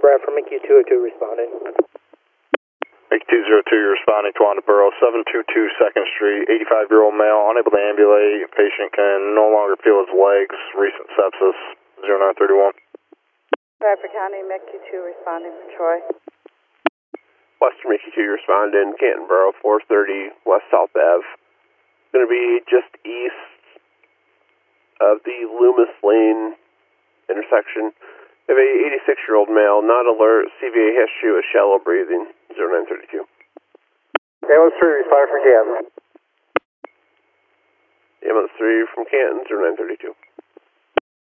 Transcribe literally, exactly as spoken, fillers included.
Brad from M Q two oh two responding. M Q two oh two, you're responding to Wanda Borough, seven two two second Street, eighty-five-year-old male, unable to ambulate. Patient can no longer feel his legs, recent sepsis, zero nine three one. Bradford County, M Q two responding for Troy. Western M Q two responding, Canton Borough, four thirty West South Ave. Going to be just east of the Loomis Lane intersection. We have a eighty-six-year-old male, not alert, C V A history with shallow breathing, zero nine three two. Ambulance three, responding for Canton. Ambulance three from Canton, zero nine three two.